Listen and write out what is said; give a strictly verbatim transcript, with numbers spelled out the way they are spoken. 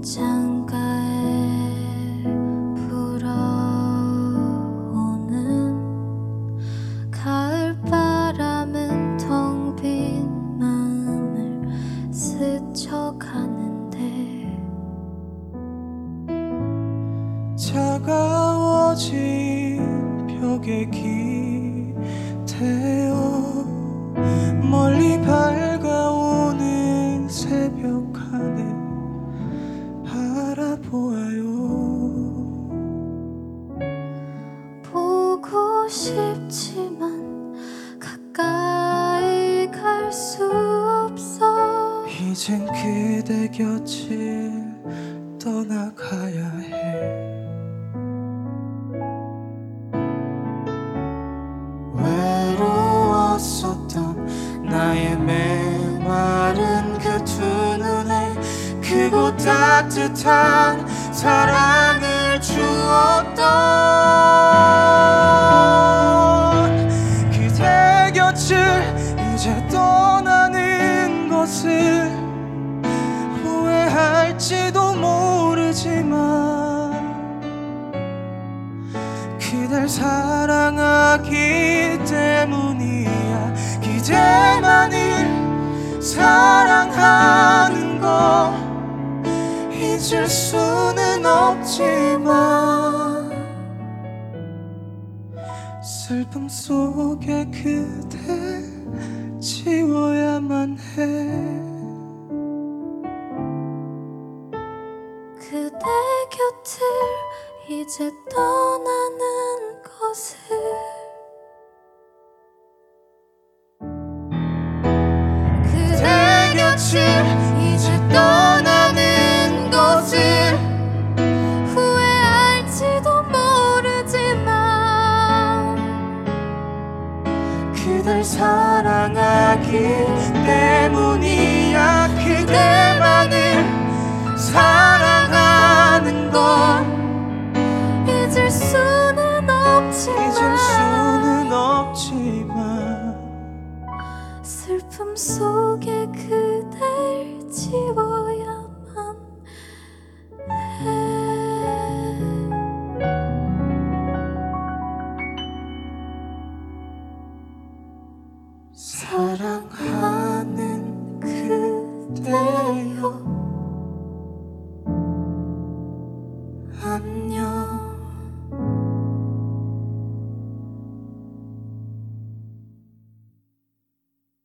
창가에 불어오는 가을바람은 텅 빈 마음을 스쳐가는데 차가워진 벽에 기대어 멀리 밝아오는 새벽하늘 바라보아요. 보고 싶지만 가까이 갈 수 없어. 이젠 그대 곁을 떠나가야 해. 외로웠었던 나의 메마른 그 두 눈에 크고 따뜻한 사랑을 주었던 그대 곁을 이제 떠나는 것을 후회할지도 모르지만 그댈 사랑하기 때문이야. 그대만을 사랑하는 거 잊을 수는 없지만 슬픔 속에 그대 지워야만 해. 그대 곁을 이제 떠나는 것을 그대 곁을 이제 떠나는 것을 후회할지도 모르지만 그댈 사랑하기 때문이야. 그대만을 사랑하는 건 잊을 수는 없지만 잊을 수는 없지만 슬픔 속에 그댈 지워야만 해. 사랑하는 그대여 안